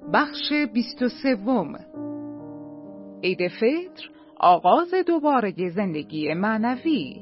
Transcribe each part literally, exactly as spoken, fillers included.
بخش بیست و سوم. عید فطر، آغاز دوباره زندگی معنوی.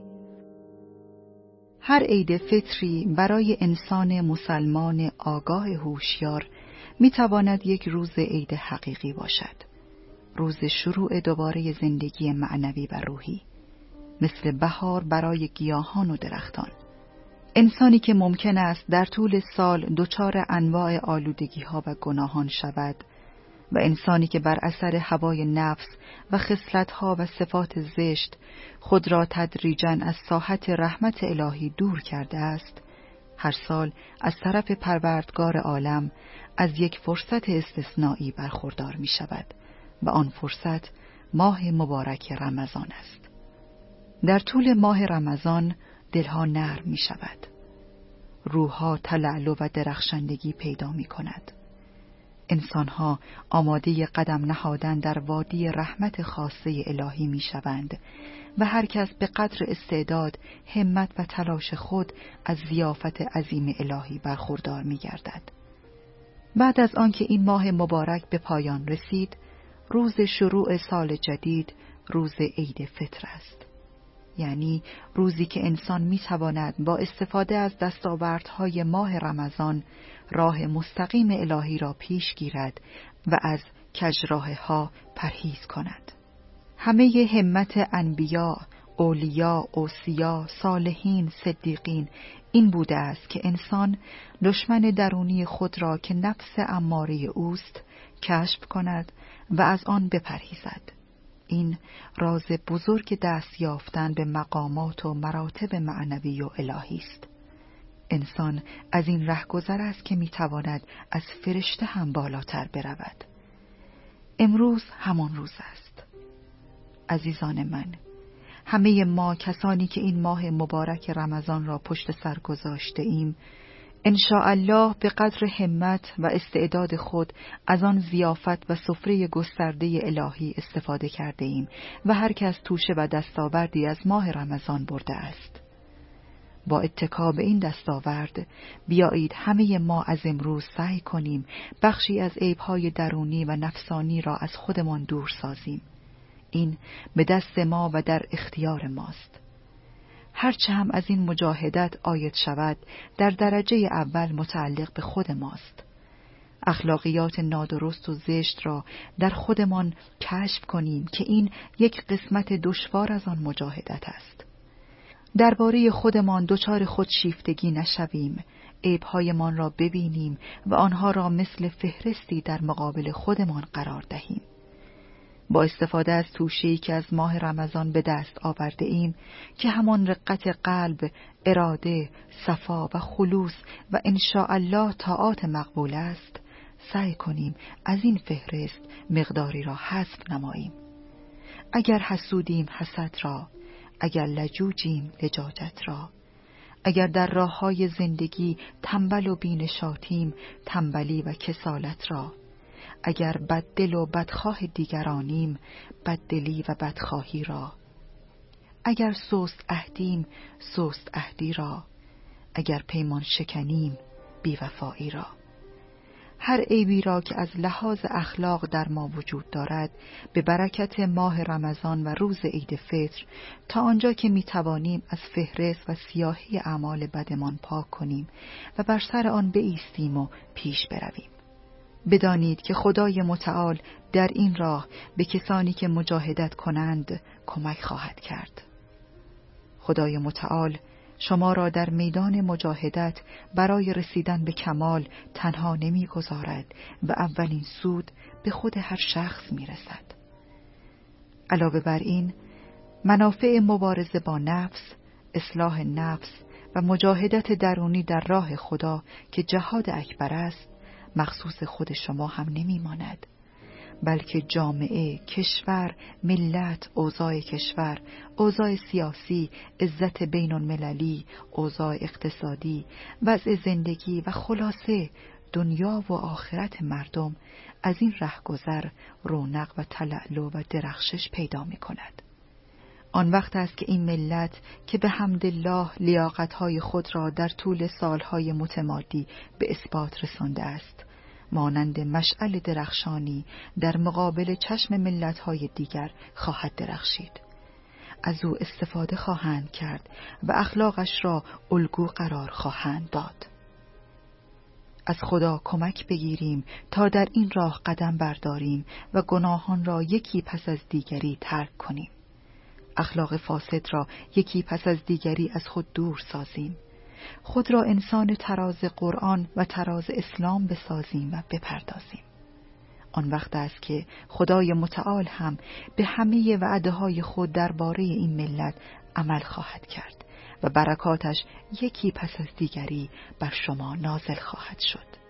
هر عید فطری برای انسان مسلمان آگاه هوشیار میتواند یک روز عید حقیقی باشد، روز شروع دوباره زندگی معنوی و روحی، مثل بهار برای گیاهان و درختان. انسانی که ممکن است در طول سال دچار انواع آلودگی ها و گناهان شود و انسانی که بر اثر هوای نفس و خصلت ها و صفات زشت خود را تدریجاً از ساحت رحمت الهی دور کرده است، هر سال از طرف پروردگار عالم از یک فرصت استثنایی برخوردار می شود و آن فرصت ماه مبارک رمضان است. در طول ماه رمضان دلها نرم می شود، روحها تلالو و درخشندگی پیدا می کند. انسانها آماده قدم نهادن در وادی رحمت خاصه الهی می شوند و هر کس به قدر استعداد، همت و تلاش خود از ضیافت عظیم الهی برخوردار می گردد. بعد از آنکه این ماه مبارک به پایان رسید، روز شروع سال جدید روز عید فطر است. یعنی روزی که انسان میتواند با استفاده از دستاوردهای ماه رمضان راه مستقیم الهی را پیش گیرد و از کجراه‌ها پرهیز کند. همه همت انبیا، اولیا، اوصیا، صالحین، صدیقین این بوده است که انسان دشمن درونی خود را که نفس اماره اوست کشف کند و از آن بپرهیزد. این راز بزرگ دست یافتن به مقامات و مراتب معنوی و الهی است. انسان از این رهگذر است که میتواند از فرشته هم بالاتر برود. امروز همان روز است. عزیزان من، همه ما کسانی که این ماه مبارک رمضان را پشت سر گذاشته ایم، انشاءالله به قدر همت و استعداد خود از آن ضیافت و سفره گسترده الهی استفاده کرده ایم و هر کس توشه و دستاوردی از ماه رمضان برده است. با اتکا به این دستاورد بیایید همه ما از امروز سعی کنیم بخشی از عیب‌های درونی و نفسانی را از خودمان دور سازیم. این به دست ما و در اختیار ماست. هرچه هم از این مجاهدت عاید شود در درجه اول متعلق به خود ماست. اخلاقیات نادرست و زشت را در خودمان کشف کنیم که این یک قسمت دشوار از آن مجاهدت است. درباره خودمان دچار خودشیفتگی نشویم، عیب‌هایمان را ببینیم و آنها را مثل فهرستی در مقابل خودمان قرار دهیم. با استفاده از توشه‌ای که از ماه رمضان به دست آورده ایم که همان رقت قلب، اراده، صفا و خلوص و انشاءالله طاعات مقبول است، سعی کنیم از این فهرست مقداری را حذف نماییم. اگر حسودیم حسد را، اگر لجوجیم لجاجت را، اگر در راه‌های زندگی تنبل و بینشاتیم تنبلی و کسالت را، اگر بددل و بدخواه دیگرانیم بددلی و بدخواهی را، اگر سست عهدیم سست عهدی را، اگر پیمان شکنیم بیوفایی را. هر عیبی را که از لحاظ اخلاق در ما وجود دارد به برکت ماه رمضان و روز عید فطر تا آنجا که می توانیم از فهرست و سیاهی اعمال بدمان پاک کنیم و بر سر آن بایستیم و پیش برویم. بدانید که خدای متعال در این راه به کسانی که مجاهدت کنند کمک خواهد کرد. خدای متعال شما را در میدان مجاهدت برای رسیدن به کمال تنها نمی گذارد و اولین سود به خود هر شخص می رسد. علاوه بر این، منافع مبارزه با نفس، اصلاح نفس و مجاهدت درونی در راه خدا که جهاد اکبر است، مخصوص خود شما هم نمی ماند، بلکه جامعه، کشور، ملت، اوضاع کشور، اوضاع سیاسی، عزت بین المللی، اوضاع اقتصادی، وضع زندگی و خلاصه دنیا و آخرت مردم از این رهگذر رونق و تلالو و درخشش پیدا می کند. آن وقت است که این ملت که به حمدالله لیاقت‌های خود را در طول سالهای متمادی به اثبات رسانده است مانند مشعل درخشانی در مقابل چشم ملت‌های دیگر خواهد درخشید. از او استفاده خواهند کرد و اخلاقش را الگو قرار خواهند داد. از خدا کمک بگیریم تا در این راه قدم برداریم و گناهان را یکی پس از دیگری ترک کنیم. اخلاق فاسد را یکی پس از دیگری از خود دور سازیم. خود را انسان تراز قرآن و تراز اسلام بسازیم و بپردازیم. آن وقت است که خدای متعال هم به همه وعده‌های خود درباره این ملت عمل خواهد کرد و برکاتش یکی پس از دیگری بر شما نازل خواهد شد.